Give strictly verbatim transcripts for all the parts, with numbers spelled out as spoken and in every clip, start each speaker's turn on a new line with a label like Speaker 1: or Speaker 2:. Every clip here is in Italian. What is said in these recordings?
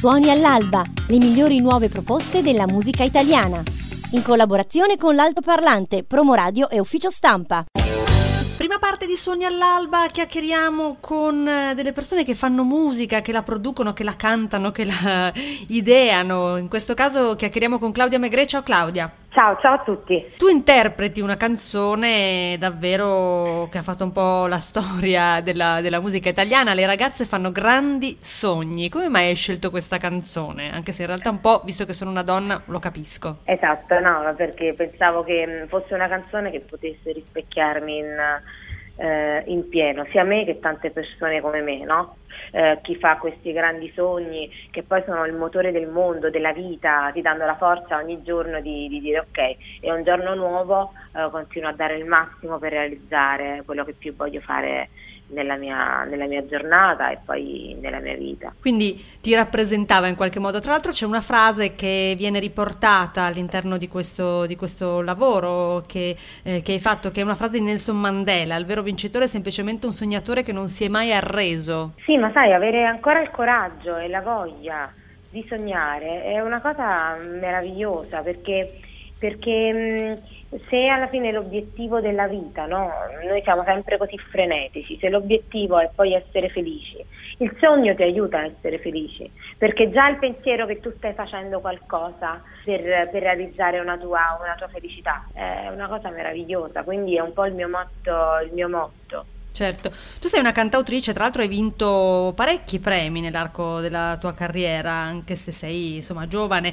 Speaker 1: Suoni all'alba, le migliori nuove proposte della musica italiana. In collaborazione con l'Altoparlante, Promoradio e Ufficio Stampa.
Speaker 2: Prima parte di Suoni all'alba, chiacchieriamo con delle persone che fanno musica, che la producono, che la cantano, che la ideano. In questo caso chiacchieriamo con Claudia Maigret. Ciao Claudia.
Speaker 3: Ciao, ciao a tutti.
Speaker 2: Tu interpreti una canzone davvero che ha fatto un po' la storia della, della musica italiana. Le ragazze fanno grandi sogni. Come mai hai scelto questa canzone? Anche se in realtà un po', visto che sono una donna, lo capisco.
Speaker 3: Esatto, no, perché pensavo che fosse una canzone che potesse rispecchiarmi in, eh, in pieno, sia me che tante persone come me, no? Eh, chi fa questi grandi sogni che poi sono il motore del mondo, della vita, ti danno la forza ogni giorno di, di dire ok, è un giorno nuovo, eh, continuo a dare il massimo per realizzare quello che più voglio fare nella mia, nella mia giornata e poi nella mia vita.
Speaker 2: Quindi ti rappresentava in qualche modo. Tra l'altro c'è una frase che viene riportata all'interno di questo, di questo lavoro che, eh, che hai fatto, che è una frase di Nelson Mandela: il vero vincitore è semplicemente un sognatore che non si è mai arreso.
Speaker 3: Sì, ma sai, avere ancora il coraggio e la voglia di sognare è una cosa meravigliosa, perché perché mh, se alla fine l'obiettivo della vita, no? Noi siamo sempre così frenetici, se l'obiettivo è poi essere felici, il sogno ti aiuta a essere felici, perché già il pensiero che tu stai facendo qualcosa per, per realizzare una tua, una tua felicità è una cosa meravigliosa, quindi è un po' il mio motto, il mio motto.
Speaker 2: Certo, tu sei una cantautrice, tra l'altro hai vinto parecchi premi nell'arco della tua carriera, anche se sei insomma giovane,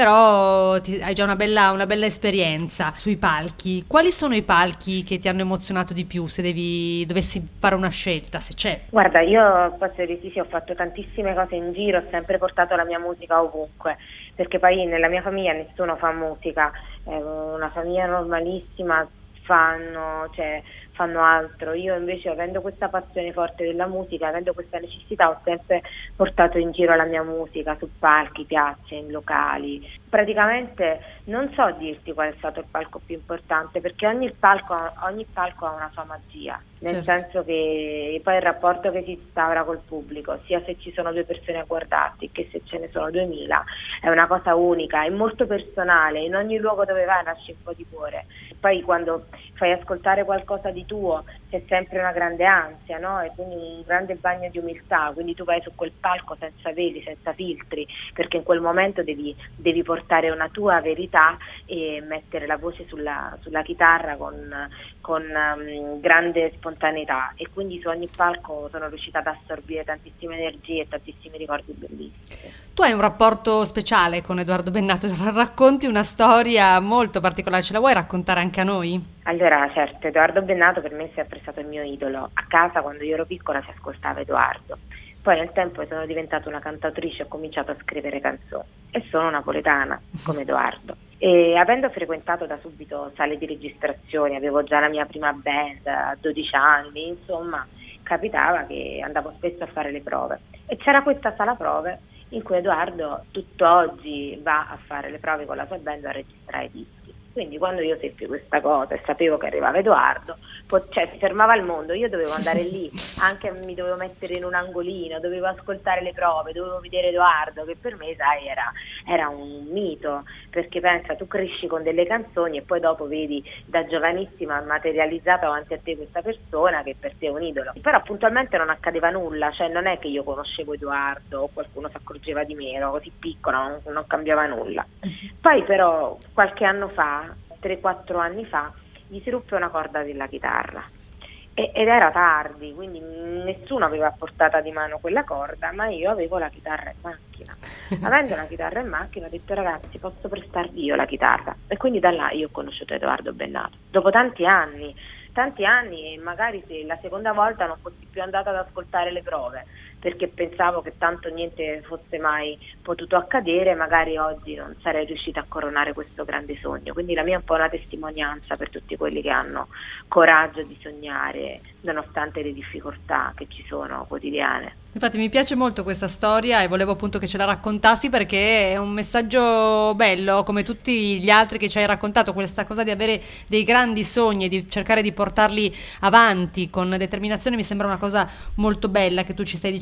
Speaker 2: però ti, hai già una bella, una bella esperienza sui palchi. Quali sono i palchi che ti hanno emozionato di più, se devi, dovessi fare una scelta, se c'è?
Speaker 3: Guarda, io posso dire sì, ho fatto tantissime cose in giro, ho sempre portato la mia musica ovunque, perché poi nella mia famiglia nessuno fa musica, è una famiglia normalissima, fanno, cioè, fanno altro. Io invece, avendo questa passione forte della musica, avendo questa necessità, ho sempre portato in giro la mia musica su palchi, piazze, in locali. Praticamente non so dirti qual è stato il palco più importante, perché ogni palco, ogni palco ha una sua magia, nel certo. senso che poi il rapporto che si instaura col pubblico, sia se ci sono due persone a guardarti che se ce ne sono duemila, è una cosa unica, è molto personale, in ogni luogo dove vai nasce un po' di cuore. Poi quando fai ascoltare qualcosa di tuo c'è sempre una grande ansia, no? E quindi un grande bagno di umiltà, quindi tu vai su quel palco senza veli, senza filtri, perché in quel momento devi, devi portare una tua verità e mettere la voce sulla, sulla chitarra con, con um, grande spontaneità, e quindi su ogni palco sono riuscita ad assorbire tantissime energie e tantissimi ricordi bellissimi.
Speaker 2: Tu hai un rapporto speciale con Edoardo Bennato, racconti una storia molto particolare, ce la vuoi raccontare anche a noi?
Speaker 3: Allora, certo, Edoardo Bennato per me è sempre stato il mio idolo. A casa, quando io ero piccola, si ascoltava Edoardo. Poi nel tempo sono diventata una cantautrice, ho cominciato a scrivere canzoni e sono napoletana come Edoardo. E avendo frequentato da subito sale di registrazione, avevo già la mia prima band a dodici anni, insomma, capitava che andavo spesso a fare le prove. E c'era questa sala prove in cui Edoardo tutt'oggi va a fare le prove con la sua band a registrare dischi. Quindi quando io seppi questa cosa e sapevo che arrivava Edoardo, cioè si fermava il mondo, io dovevo andare lì, anche mi dovevo mettere in un angolino, dovevo ascoltare le prove, dovevo vedere Edoardo, che per me, sai, era, era un mito, perché pensa, tu cresci con delle canzoni e poi dopo vedi da giovanissima materializzata davanti a te questa persona che per te è un idolo. Però puntualmente non accadeva nulla, cioè non è che io conoscevo Edoardo o qualcuno si accorgeva di me, ero così piccola, non, non cambiava nulla. Poi però qualche anno fa, tre quattro anni fa, gli si ruppe una corda della chitarra e, ed era tardi, quindi nessuno aveva a portata di mano quella corda, ma io avevo la chitarra in macchina. Avendo la chitarra in macchina ho detto: ragazzi, posso prestarvi io la chitarra? E quindi da là io ho conosciuto Edoardo Bennato, dopo tanti anni tanti anni e magari se la seconda volta non fossi più andata ad ascoltare le prove, perché pensavo che tanto niente fosse mai potuto accadere, magari oggi non sarei riuscita a coronare questo grande sogno. Quindi la mia è un po' una testimonianza per tutti quelli che hanno coraggio di sognare nonostante le difficoltà che ci sono quotidiane.
Speaker 2: Infatti mi piace molto questa storia e volevo appunto che ce la raccontassi, perché è un messaggio bello, come tutti gli altri che ci hai raccontato, questa cosa di avere dei grandi sogni e di cercare di portarli avanti con determinazione. Mi sembra una cosa molto bella che tu ci stai dicendo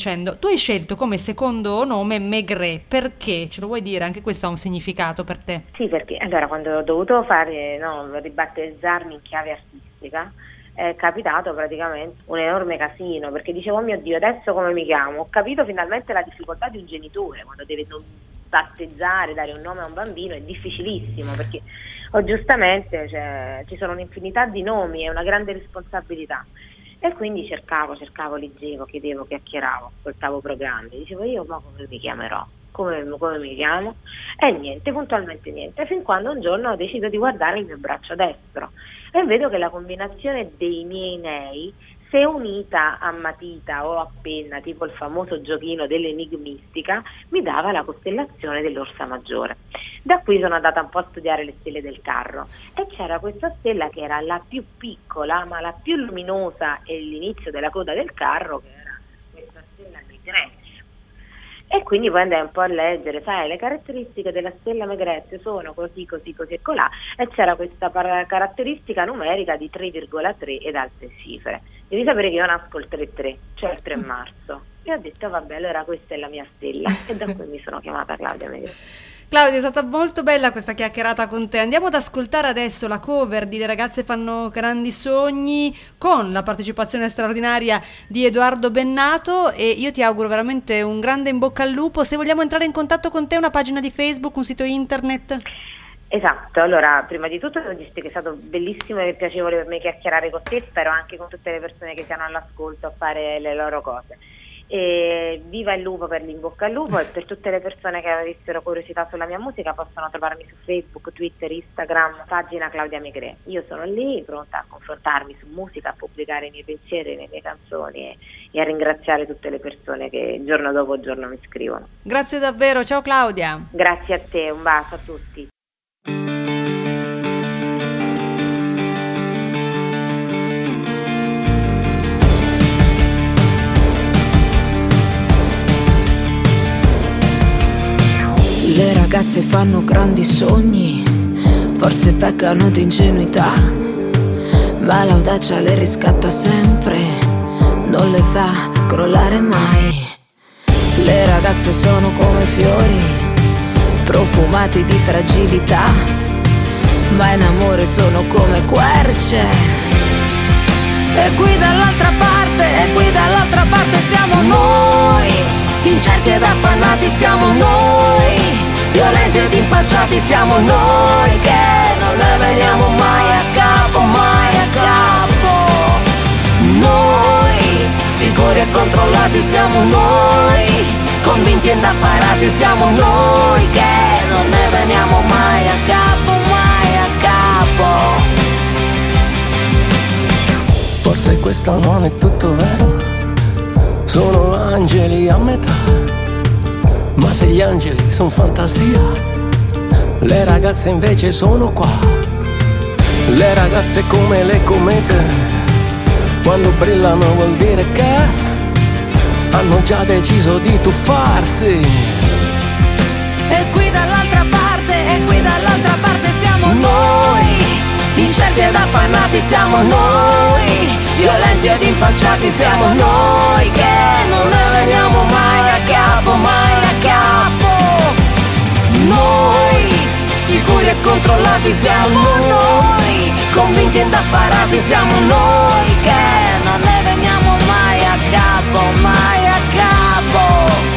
Speaker 2: dicendo, tu hai scelto come secondo nome Maigret, perché? Ce lo vuoi dire? Anche questo ha un significato per te?
Speaker 3: Sì, perché allora quando ho dovuto fare, no, ribattezzarmi in chiave artistica, è capitato praticamente un enorme casino, perché dicevo, oh mio Dio, adesso come mi chiamo? Ho capito finalmente la difficoltà di un genitore quando deve battezzare, dare un nome a un bambino, è difficilissimo, perché oh, giustamente cioè, ci sono un'infinità di nomi, è una grande responsabilità. E quindi cercavo, cercavo, leggevo, chiedevo, chiacchieravo, ascoltavo programmi, dicevo io ma come mi chiamerò? Come, come mi chiamo? E niente, puntualmente niente, fin quando un giorno ho deciso di guardare il mio braccio destro e vedo che la combinazione dei miei nei, se unita a matita o a penna, tipo il famoso giochino dell'enigmistica, mi dava la costellazione dell'Orsa Maggiore. Da qui sono andata un po' a studiare le stelle del carro e c'era questa stella che era la più piccola ma la più luminosa e l'inizio della coda del carro, che era questa stella Maigret. E quindi poi andai un po' a leggere, sai, le caratteristiche della stella Maigret sono così, così, così e colà, e c'era questa par- caratteristica numerica di tre virgola tre ed alte cifre. Devi sapere che io nasco il tre tre, cioè il tre marzo, e ho detto vabbè, allora questa è la mia stella, e da qui mi sono chiamata Claudia Maigret.
Speaker 2: Claudia, è stata molto bella questa chiacchierata con te. Andiamo ad ascoltare adesso la cover di Le ragazze fanno grandi sogni con la partecipazione straordinaria di Edoardo Bennato, e io ti auguro veramente un grande in bocca al lupo. Se vogliamo entrare in contatto con te, una pagina di Facebook, un sito internet?
Speaker 3: Esatto, allora prima di tutto devo dirti che è stato bellissimo e piacevole per me chiacchierare con te, spero anche con tutte le persone che siano all'ascolto a fare le loro cose. E viva il lupo per l'in bocca al lupo, e per tutte le persone che avessero curiosità sulla mia musica possono trovarmi su Facebook, Twitter, Instagram, pagina Claudia Maigret. Io sono lì pronta a confrontarmi su musica, a pubblicare i miei pensieri, le mie canzoni e, e a ringraziare tutte le persone che giorno dopo giorno mi scrivono.
Speaker 2: Grazie davvero, ciao Claudia.
Speaker 3: Grazie a te, un bacio a tutti.
Speaker 4: Le ragazze fanno grandi sogni, forse peccano di ingenuità, ma l'audacia le riscatta sempre, non le fa crollare mai. Le ragazze sono come fiori, profumati di fragilità, ma in amore sono come querce. E qui dall'altra parte, e qui dall'altra parte siamo noi, incerti ed affannati siamo noi, violenti ed impacciati siamo noi, che non ne veniamo mai a capo, mai a capo. Noi, sicuri e controllati siamo noi, convinti e indaffarati siamo noi, che non ne veniamo mai a capo, mai a capo.
Speaker 5: Forse questo non è tutto vero, sono angeli a metà, ma se gli angeli sono fantasia, le ragazze invece sono qua. Le ragazze come le comete, quando brillano vuol dire che hanno già deciso di tuffarsi.
Speaker 4: E qui dall'altra parte, e qui dall'altra parte siamo noi, incerti ed affannati siamo noi, violenti ed impacciati siamo noi, che non ne veniamo mai a capo, mai a capo. Noi, sicuri e controllati siamo noi, convinti e indaffarati siamo noi, che non ne veniamo mai a capo, mai a capo.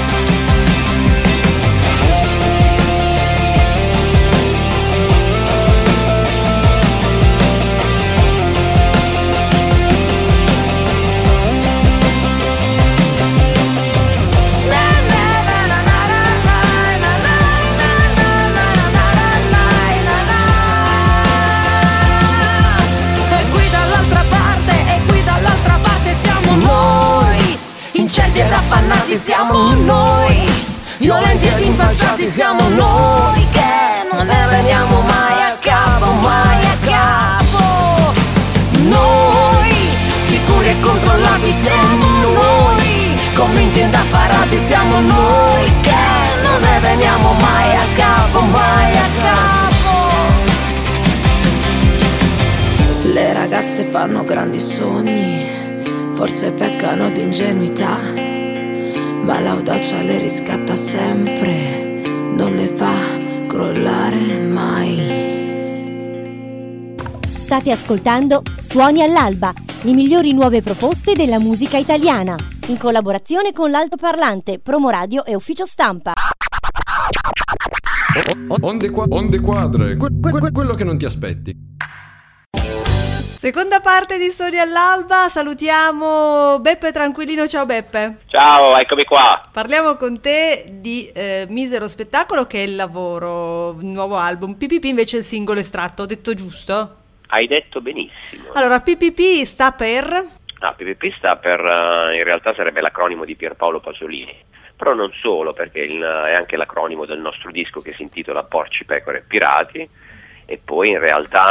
Speaker 4: Incerti ed affannati siamo noi, violenti ed impacciati siamo noi, che non ne veniamo mai a capo, mai a capo. Noi, sicuri e controllati siamo noi, convinti e indaffarati siamo noi, che non ne veniamo mai a capo, mai a capo. Le ragazze fanno grandi sogni, forse peccano di ingenuità, ma l'audacia le riscatta sempre, non le fa crollare mai.
Speaker 1: State ascoltando Suoni all'alba, le migliori nuove proposte della musica italiana, in collaborazione con l'Altoparlante, Promoradio e Ufficio Stampa.
Speaker 6: Onde, qua- onde quadre, que- que- que- quello che non ti aspetti.
Speaker 2: Seconda parte di Suoni all'alba, salutiamo Beppe Tranquillino. Ciao Beppe.
Speaker 7: Ciao, eccomi qua.
Speaker 2: Parliamo con te di eh, Misero Spettacolo, che è il lavoro, il nuovo album. P P P invece è il singolo estratto, ho detto giusto?
Speaker 7: Hai detto benissimo.
Speaker 2: Allora, P P P sta per?
Speaker 7: Ah, P P P sta per, uh, in realtà sarebbe l'acronimo di Pierpaolo Pasolini, però non solo, perché il, è anche l'acronimo del nostro disco che si intitola Porci, Pecore e Pirati, e poi in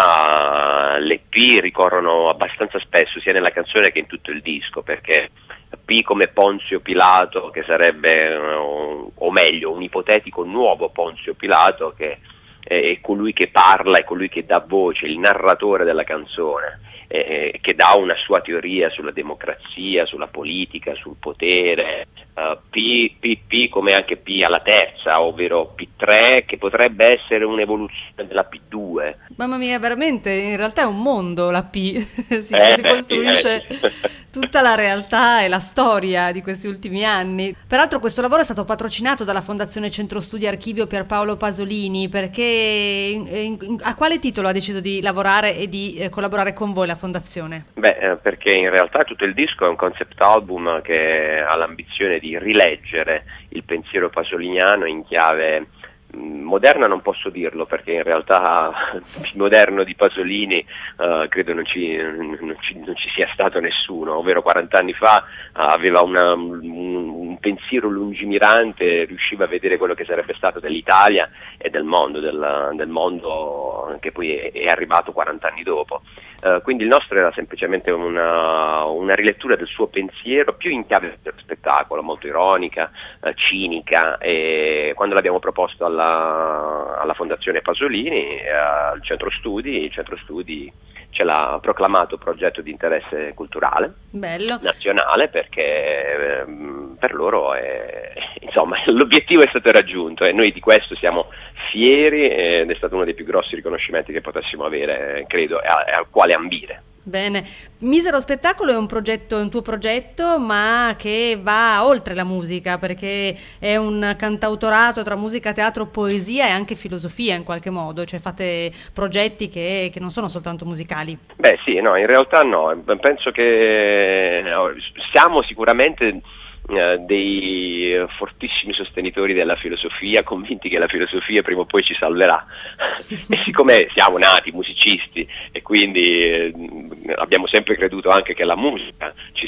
Speaker 7: realtà le P ricorrono abbastanza spesso sia nella canzone che in tutto il disco, perché P come Ponzio Pilato, che sarebbe, uh, o meglio, un ipotetico nuovo Ponzio Pilato, che è colui che parla, è colui che dà voce, il narratore della canzone, eh, che dà una sua teoria sulla democrazia, sulla politica, sul potere. uh, P, P, P come anche P alla terza, ovvero P tre, che potrebbe essere un'evoluzione della P due.
Speaker 2: Mamma mia, veramente, in realtà è un mondo la P, si,
Speaker 7: eh,
Speaker 2: si
Speaker 7: beh,
Speaker 2: costruisce
Speaker 7: sì, eh.
Speaker 2: tutta la realtà e la storia di questi ultimi anni. Peraltro questo lavoro è stato patrocinato dalla Fondazione Centro Studi Archivio Pierpaolo Pasolini, perché in, in, in, a quale titolo ha deciso di lavorare e di eh, collaborare con voi la Fondazione?
Speaker 7: Beh, eh, perché in realtà tutto il disco è un concept album che ha l'ambizione di rileggere il pensiero pasoliniano in chiave moderna. Non posso dirlo, perché in realtà il moderno di Pasolini uh, credo non ci, non, ci, non ci sia stato nessuno, ovvero quaranta anni fa uh, aveva una, un, un pensiero lungimirante, riusciva a vedere quello che sarebbe stato dell'Italia e del mondo, del, del mondo che poi è, è arrivato quaranta anni dopo. Uh, quindi il nostro era semplicemente una, una rilettura del suo pensiero, più in chiave dello spettacolo, molto ironica, uh, cinica, e quando l'abbiamo proposto alla alla Fondazione Pasolini, eh, al Centro Studi, il Centro Studi ce l'ha proclamato progetto di interesse culturale.
Speaker 2: Bello.
Speaker 7: Nazionale, perché eh, per loro è, insomma, l'obiettivo è stato raggiunto e noi di questo siamo fieri, ed è stato uno dei più grossi riconoscimenti che potessimo avere, credo, e al quale ambire.
Speaker 2: Bene, Misero Spettacolo è un progetto, un tuo progetto, ma che va oltre la musica, perché è un cantautorato tra musica, teatro, poesia e anche filosofia in qualche modo, cioè fate progetti che, che non sono soltanto musicali.
Speaker 7: Beh sì, no, in realtà no, penso che siamo sicuramente Uh, dei fortissimi sostenitori della filosofia, convinti che la filosofia prima o poi ci salverà. E siccome siamo nati musicisti e quindi eh, abbiamo sempre creduto anche che la musica ci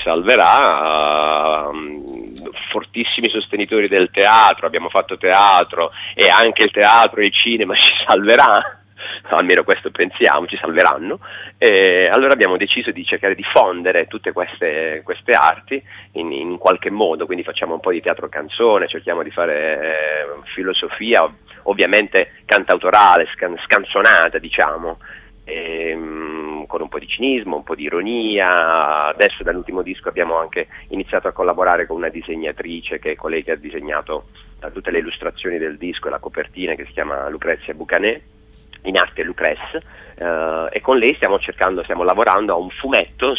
Speaker 7: salverà, uh, fortissimi sostenitori del teatro, abbiamo fatto teatro e anche il teatro e il cinema ci salverà. Almeno questo pensiamo, ci salveranno, e allora abbiamo deciso di cercare di fondere tutte queste, queste arti in, in qualche modo, quindi facciamo un po' di teatro canzone, cerchiamo di fare eh, filosofia, ovviamente cantautorale, scan, scanzonata diciamo, e, mh, con un po' di cinismo, un po' di ironia. Adesso dall'ultimo disco abbiamo anche iniziato a collaborare con una disegnatrice che è colei che ha disegnato uh, tutte le illustrazioni del disco e la copertina, che si chiama Lucrezia Bucanet, in arte Lucrece, uh, e con lei stiamo cercando, stiamo lavorando a un fumetto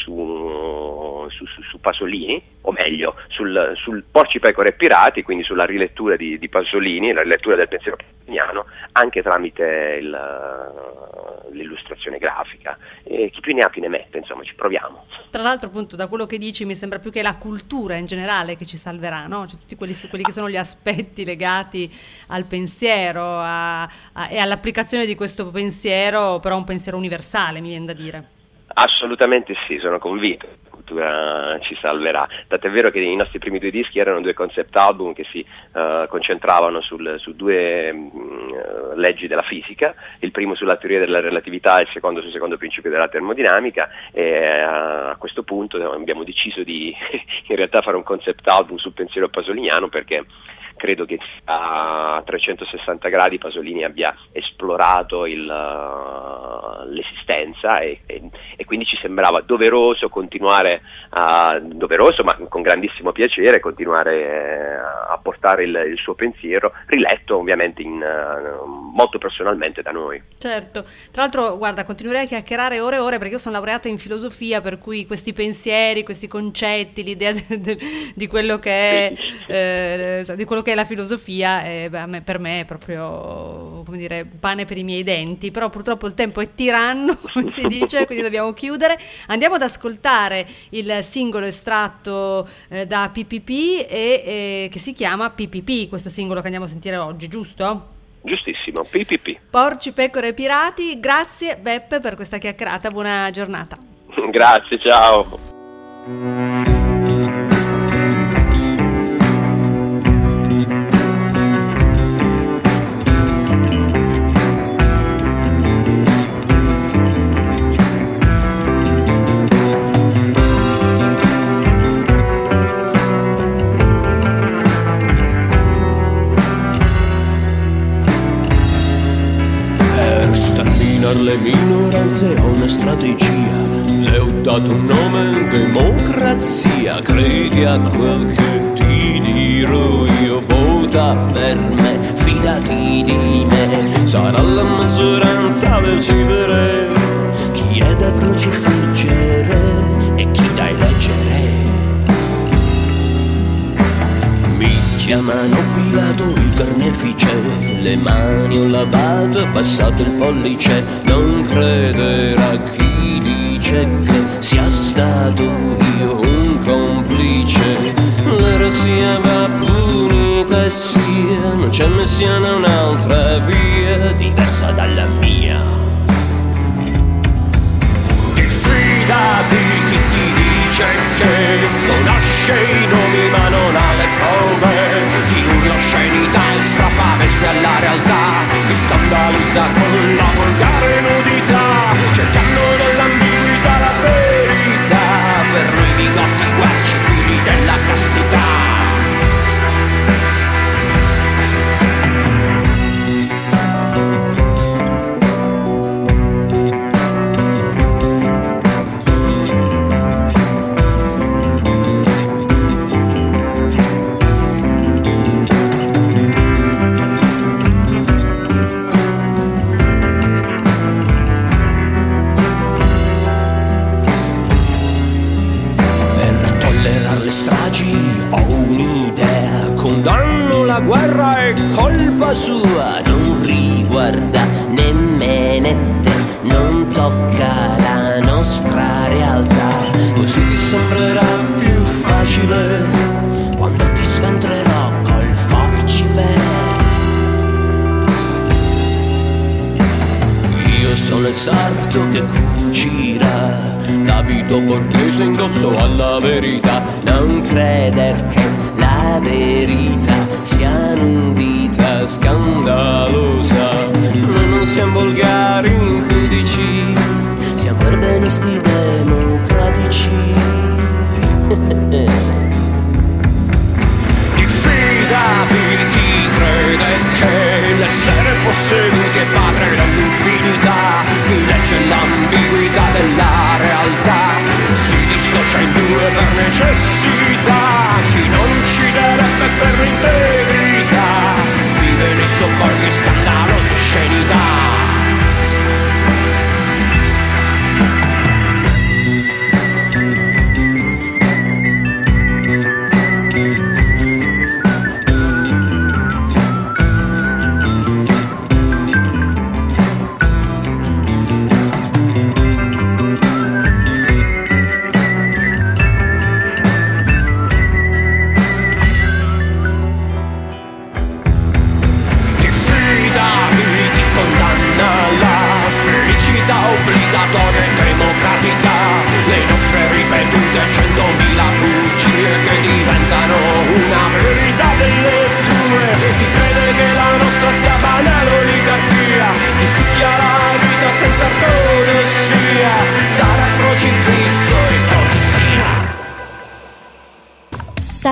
Speaker 7: su, su, su, su Pasolini, o meglio sul, sul Porci, Pecore e Pirati, quindi sulla rilettura di, di Pasolini, la rilettura del pensiero pasoliniano, anche tramite il, l'illustrazione grafica. E chi più ne ha più ne mette, insomma, ci proviamo.
Speaker 2: Tra l'altro, appunto, da quello che dici mi sembra più che la cultura in generale che ci salverà, no? Cioè tutti quelli, quelli che sono gli aspetti legati al pensiero a, a, e all'applicazione di questo pensiero, però un pensiero universale, mi viene da dire.
Speaker 7: Assolutamente sì, sono convinto. Cultura ci salverà. Tant'è vero che i nostri primi due dischi erano due concept album che si uh, concentravano sul, su due uh, leggi della fisica, il primo sulla teoria della relatività e il secondo sul secondo principio della termodinamica, e uh, a questo punto abbiamo deciso di in realtà fare un concept album sul pensiero pasoliniano, perché credo che a trecentosessanta gradi Pasolini abbia esplorato il, uh, l'esistenza e, e, e quindi ci sembrava doveroso continuare a, doveroso ma con grandissimo piacere continuare eh, a portare il, il suo pensiero, riletto ovviamente in, uh, molto personalmente da noi.
Speaker 2: Certo, tra l'altro guarda, continuerei a chiacchierare ore e ore perché io sono laureata in filosofia, per cui questi pensieri, questi concetti, l'idea de, de, di quello che è eh, di quello che è la filosofia eh, beh, a me, per me è proprio, come dire, pane per i miei denti, però purtroppo il tempo è tiranno, come si dice, quindi dobbiamo chiudere. Andiamo ad ascoltare il singolo estratto eh, da P P P e eh, che si chiama P P P, questo singolo che andiamo a sentire oggi, giusto?
Speaker 7: Giustissimo, P P P.
Speaker 2: Porci, pecore e pirati. Grazie Beppe per questa chiacchierata, buona giornata.
Speaker 7: Grazie, ciao.
Speaker 5: Le minoranze ho una strategia, le ho dato un nome, democrazia. Credi a quel che ti dirò io, vota per me, fidati di me. Sarà la maggioranza a decidere chi è da crocifiggere e chi da eleggere. Mi chiamano Pilato il carnefice, le mani ho lavato, passato il pollice. Non credere a chi dice che sia stato io un complice. La razia va punita e sia, non c'è messiana un'altra via diversa dalla mia. Diffidati chi ti dice che conosce i nomi ma non ha le prove, chi urla oscenità e strappa veste alla realtà, chi scandalizza con la volgare nudità, cercando nell'ambiguità la verità, per noi bigotti guarci figli della castità. La guerra è colpa sua, non riguarda nemmeno te, non tocca la nostra realtà. Così ti sembrerà più facile quando ti sventrerò col forcipe. Io sono il sarto che cucirà l'abito borghese indosso alla verità. Non creder che la verità sia un'udita scandalosa. Noi non siamo volgari impudici, siamo urbanisti democratici. Diffidati chi crede che l'essere posseduti è padre dell'infinità, chi legge l'ambiguità della realtà, si dissocia in due per necessità, chi non ci darebbe per integrità, vive nei sobborghi scandalosi oscenità.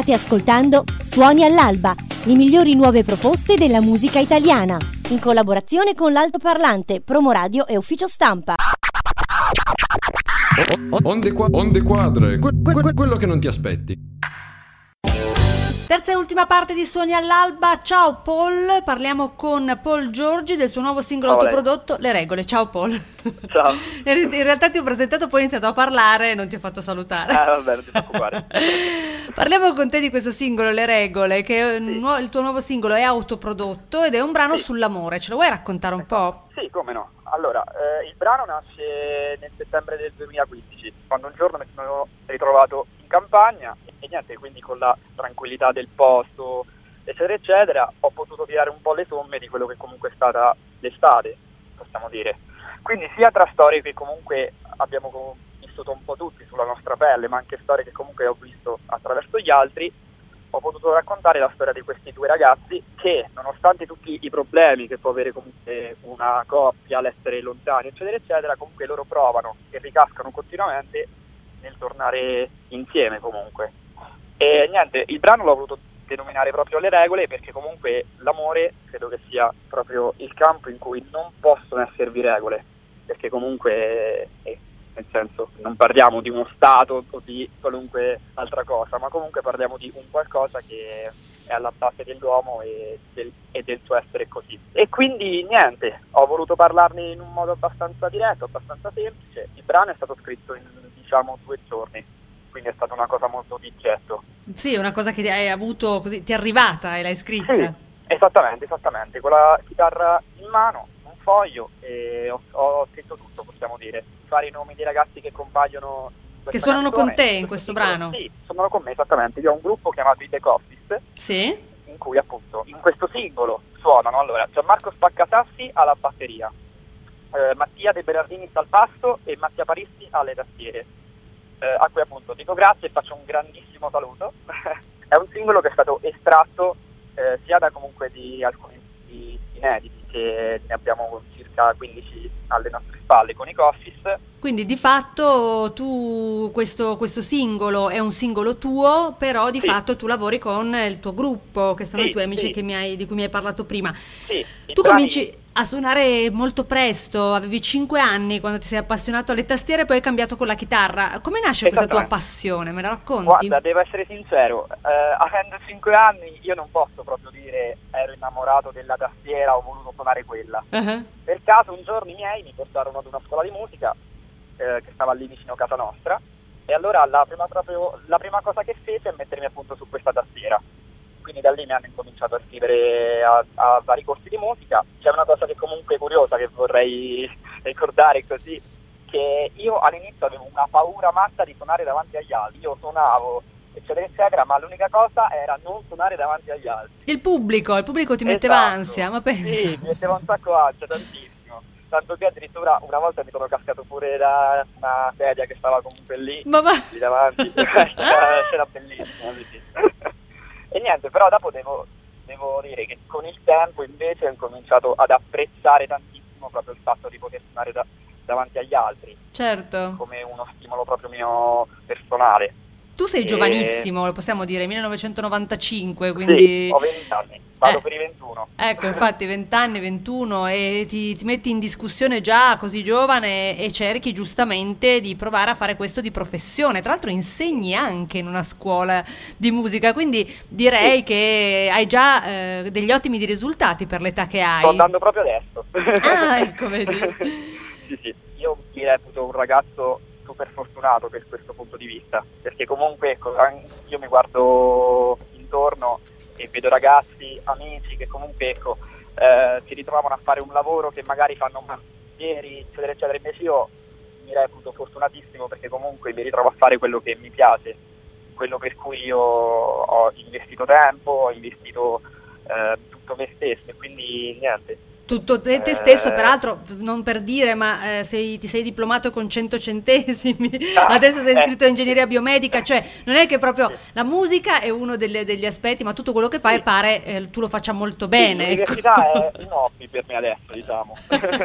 Speaker 1: State ascoltando Suoni all'alba, le migliori nuove proposte della musica italiana, in collaborazione con l'Altoparlante, Promoradio e Ufficio Stampa.
Speaker 6: Onde, qua- onde quadre, que- que- que- quello che non ti aspetti.
Speaker 2: Terza e ultima parte di Suoni all'alba. Ciao Paul, parliamo con Paul Giorgi del suo nuovo singolo autoprodotto Le Regole. Ciao Paul.
Speaker 8: Ciao.
Speaker 2: In realtà ti ho presentato, poi ho iniziato a parlare e non ti ho fatto salutare.
Speaker 8: Ah, vabbè, non ti preoccupare.
Speaker 2: Parliamo con te di questo singolo Le Regole, che
Speaker 8: sì.
Speaker 2: nu- il tuo nuovo singolo è autoprodotto ed è un brano
Speaker 8: sì.
Speaker 2: sull'amore. Ce lo vuoi raccontare un po'?
Speaker 8: Sì, come no. Allora, eh, il brano nasce nel settembre del duemilaquindici, quando un giorno mi sono ritrovato in campagna e niente, quindi con la tranquillità del posto, eccetera, eccetera, ho potuto tirare un po' le somme di quello che comunque è stata l'estate, possiamo dire. Quindi sia tra storie che comunque abbiamo vissuto un po' tutti sulla nostra pelle, ma anche storie che comunque ho visto attraverso gli altri, ho potuto raccontare la storia di questi due ragazzi che, nonostante tutti i problemi che può avere comunque una coppia all'essere lontani, eccetera, eccetera, comunque loro provano e ricascano continuamente nel tornare insieme comunque. E niente, il brano l'ho voluto denominare proprio Le Regole perché comunque l'amore credo che sia proprio il campo in cui non possono esservi regole, perché comunque... Eh, nel senso, non parliamo di uno stato o di qualunque altra cosa, ma comunque parliamo di un qualcosa che è alla base dell'uomo e del, e del suo essere così. E quindi niente, ho voluto parlarne in un modo abbastanza diretto, abbastanza semplice. Il brano è stato scritto in, diciamo, due giorni, quindi è stata una cosa molto di getto.
Speaker 2: Sì, è una cosa che hai avuto così, ti è arrivata e l'hai scritta.
Speaker 8: Sì, esattamente, esattamente, con la chitarra in mano, un foglio, e ho, ho scritto tutto, possiamo dire. Fare i nomi dei ragazzi che compaiono in
Speaker 2: che suonano
Speaker 8: canzone,
Speaker 2: con te in questo
Speaker 8: singolo.
Speaker 2: brano.
Speaker 8: Sì, suonano con me, esattamente. Io ho un gruppo chiamato i Back Office,
Speaker 2: sì,
Speaker 8: in cui appunto in questo singolo suonano allora Gianmarco Spaccasassi alla batteria, eh, Mattia De Berardini al basso e Mattia Paristi alle tastiere, eh, a cui appunto dico grazie e faccio un grandissimo saluto. È un singolo che è stato estratto eh, sia da comunque di alcuni inediti, che ne abbiamo circa quindici alle nostre spalle con i Coffis.
Speaker 2: Quindi di fatto tu questo, questo singolo è un singolo tuo, però di
Speaker 8: sì.
Speaker 2: fatto tu lavori con il tuo gruppo, che sono
Speaker 8: sì,
Speaker 2: i tuoi amici
Speaker 8: sì.
Speaker 2: che mi hai, di cui mi hai parlato prima.
Speaker 8: Sì,
Speaker 2: tu
Speaker 8: brani...
Speaker 2: cominci a suonare molto presto, avevi cinque anni quando ti sei appassionato alle tastiere e poi hai cambiato con la chitarra. Come nasce questa tua passione? Me la racconti?
Speaker 8: Guarda, devo essere sincero, eh, avendo cinque anni io non posso proprio dire ero innamorato della tastiera, ho voluto suonare quella. Uh-huh. Per caso un giorno i miei mi portarono ad una scuola di musica eh, che stava lì vicino a casa nostra, e allora la prima, proprio, la prima cosa che fece è mettermi appunto su questa tastiera. Quindi da lì mi hanno incominciato a scrivere a, a vari corsi di musica. C'è una cosa che comunque è curiosa che vorrei ricordare così, che io all'inizio avevo una paura matta di suonare davanti agli altri. Io suonavo eccetera eccetera, ma l'unica cosa era non suonare davanti agli altri.
Speaker 2: Il pubblico, il pubblico ti metteva esatto. ansia, ma pensa.
Speaker 8: Sì, mi metteva un sacco ansia, tantissimo. Tanto che addirittura una volta mi sono cascato pure da una sedia che stava comunque lì,
Speaker 2: ma va.
Speaker 8: lì davanti. C'era bellissimo, sì. E niente, però dopo devo, devo dire che con il tempo invece ho incominciato ad apprezzare tantissimo proprio il fatto di poter suonare da, davanti agli altri.
Speaker 2: Certo.
Speaker 8: Come uno stimolo proprio mio personale.
Speaker 2: Tu sei
Speaker 8: e...
Speaker 2: giovanissimo, lo possiamo dire, millenovecentonovantacinque, quindi...
Speaker 8: Sì, ho venti anni, vado
Speaker 2: eh.
Speaker 8: per i ventuno.
Speaker 2: Ecco, infatti venti anni, ventuno, e ti, ti metti in discussione già così giovane e cerchi giustamente di provare a fare questo di professione. Tra l'altro insegni anche in una scuola di musica, quindi direi sì. che hai già eh, degli ottimi risultati per l'età che hai.
Speaker 8: Sto andando proprio adesso.
Speaker 2: Ah, ecco, vedi.
Speaker 8: Sì, sì, io mi reputo un ragazzo super fortunato per questo punto di vista, perché comunque ecco, io mi guardo intorno e vedo ragazzi, amici che comunque ecco, eh, si ritrovano a fare un lavoro che magari fanno ieri, eccetera eccetera. Invece io mi reputo fortunatissimo perché comunque mi ritrovo a fare quello che mi piace, quello per cui io ho investito tempo, ho investito eh, tutto me stesso, e quindi niente.
Speaker 2: Tutto te, te stesso, eh, peraltro, non per dire, ma eh, sei, ti sei diplomato con cento centesimi, ah, adesso sei iscritto
Speaker 8: eh,
Speaker 2: a ingegneria biomedica, cioè non è che proprio sì. la musica è uno delle, degli aspetti, ma tutto quello che fai sì. pare eh, tu lo faccia molto bene.
Speaker 8: Sì, l'università ecco. è un hobby per me adesso, diciamo,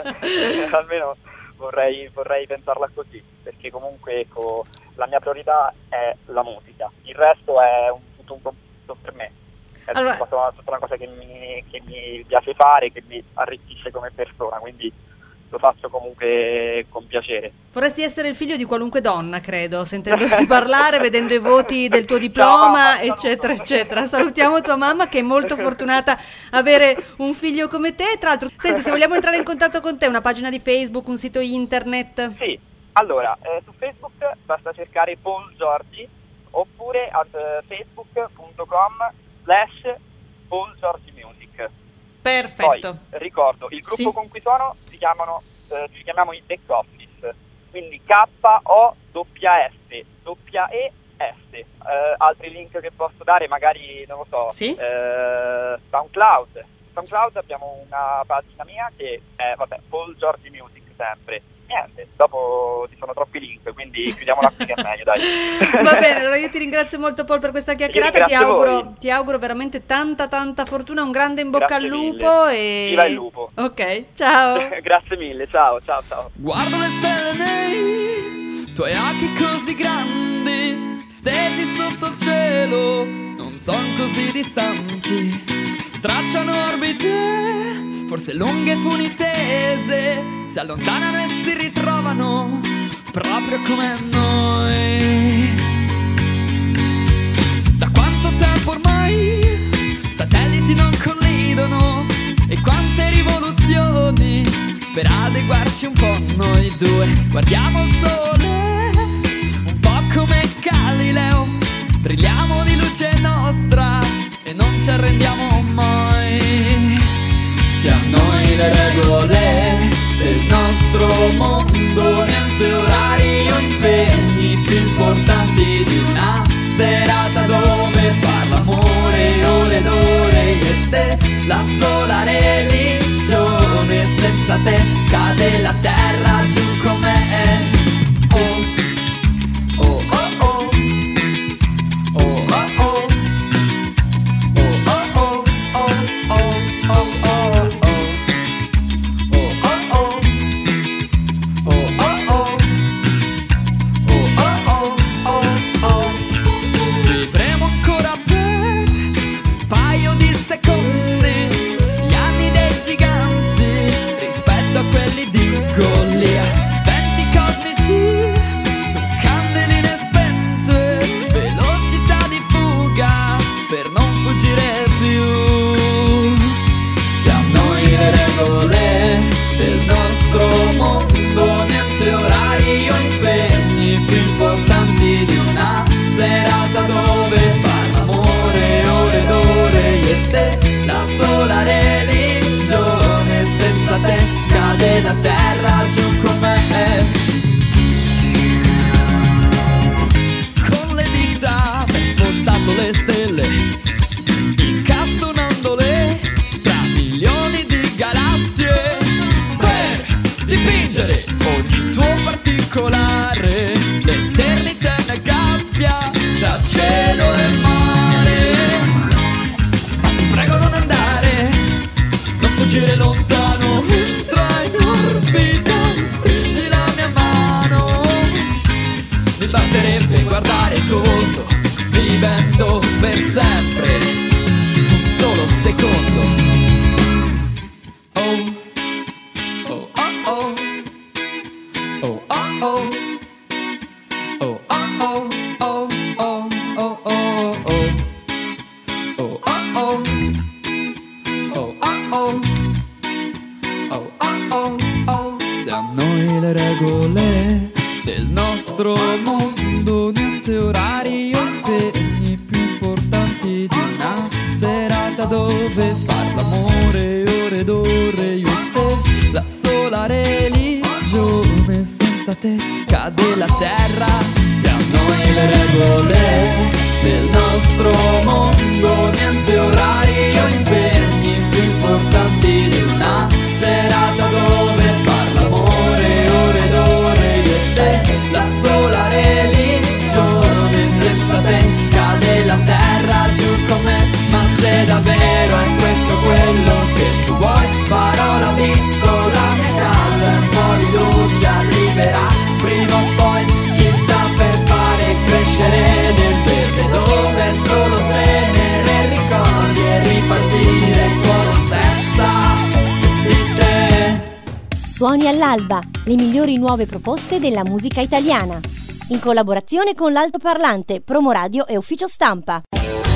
Speaker 8: almeno vorrei, vorrei pensarla così, perché comunque ecco, la mia priorità è la musica, il resto è un tutto un compito per me. È
Speaker 2: Allora...
Speaker 8: stata una cosa che mi, che mi piace fare, che mi arricchisce come persona, quindi lo faccio comunque con piacere.
Speaker 2: Vorresti essere il figlio di qualunque donna, credo, sentendoti parlare, vedendo i voti del tuo diploma,
Speaker 8: Ciao,
Speaker 2: eccetera, eccetera. Salutiamo tua mamma, che è molto fortunata avere un figlio come te. Tra l'altro, senti, se vogliamo entrare in contatto con te, una pagina di Facebook, un sito internet?
Speaker 8: Sì, allora, eh, su Facebook basta cercare Paul Giorgi, oppure at uh, facebook punto com slash Paul Giorgi Music.
Speaker 2: Perfetto.
Speaker 8: Poi ricordo, il gruppo
Speaker 2: Sì.
Speaker 8: con cui suono si chiamano, eh, ci chiamiamo i Back Office, quindi K O W S W E S. Eh, altri link che posso dare, magari non lo so,
Speaker 2: Sì.
Speaker 8: eh, SoundCloud. SoundCloud abbiamo una pagina mia che è, vabbè, Paul Giorgi Music sempre. Niente, dopo ci sono troppi link, quindi chiudiamola qui che è meglio, dai.
Speaker 2: Va bene, allora io ti ringrazio molto Paul per questa chiacchierata, ti
Speaker 8: ringrazio
Speaker 2: auguro,
Speaker 8: voi.
Speaker 2: ti auguro veramente tanta tanta fortuna, un grande in bocca
Speaker 8: Grazie
Speaker 2: al lupo
Speaker 8: mille.
Speaker 2: e...
Speaker 8: Viva il lupo.
Speaker 2: Ok, ciao.
Speaker 8: Grazie mille, ciao, ciao, ciao.
Speaker 9: Guardo le stelle nei tuoi occhi così grandi, stesi sotto il cielo, non son così distanti, tracciano orbite, forse lunghe funi tese, si allontanano e si ritrovano, proprio come noi. Da quanto tempo ormai satelliti non collidono, e quante rivoluzioni per adeguarci un po' noi due. Guardiamo il sole, un po' come Galileo, brilliamo di luce nostra e non ci arrendiamo mai. Siamo noi le regole del nostro mondo, niente orari o impegni più importanti di una serata dove far l'amore ore ed ore, io e te, la sola religione, senza te cade la terra giù com'è. Oh, oh, oh, oh, oh, oh, oh, oh, oh, oh, oh, oh, oh. Vivremo ancora per un paio di secondi gli anni dei giganti rispetto a quelli di Golia. Venti cosmici su candeline spente, velocità di fuga per non fuggire più. Siamo noi le regole del nostro mondo, niente orari o impegni più importanti di una serata dove far l'amore ore ed ore, io e te, la sola religione, senza te cade la terra giù com'è. Con le dita abbiamo spostato le stelle, incastonandole tra milioni di galassie, per dipingere ogni tuo particolare, l'eternità è una gabbia tra cielo e mare. Ma ti prego non andare, non fuggire lontano, entra in orbita, stringi la mia mano. Mi basterebbe guardare il tuo volto, vivendo per sempre un solo secondo. Oh, oh, oh, oh, oh, oh, oh. Oh, oh, oh, oh, oh, oh, oh, oh. Oh, oh, oh. Oh, oh, oh. Oh, oh, oh, oh. Siamo noi le regole del nostro mondo, niente orari o impegni più importanti di una serata dove far l'amore ore ed ore, io e te, la sola religione, senza te cade la terra. Siamo noi le regole del nostro mondo, niente orari o impegni più importanti di una serata dove far l'amore ore ed ore, io e te, la sola religione, senza te cade la terra giù com'è. Ma se davvero è questo quello che tu vuoi, farò l'abisso, la mia casa, un po' di luce arriverà prima o poi, chissà, per fare crescere nel verde dove solo c'è
Speaker 1: Suoni all'alba, le migliori nuove proposte della musica italiana. In collaborazione con l'altoparlante, Promoradio e Ufficio Stampa.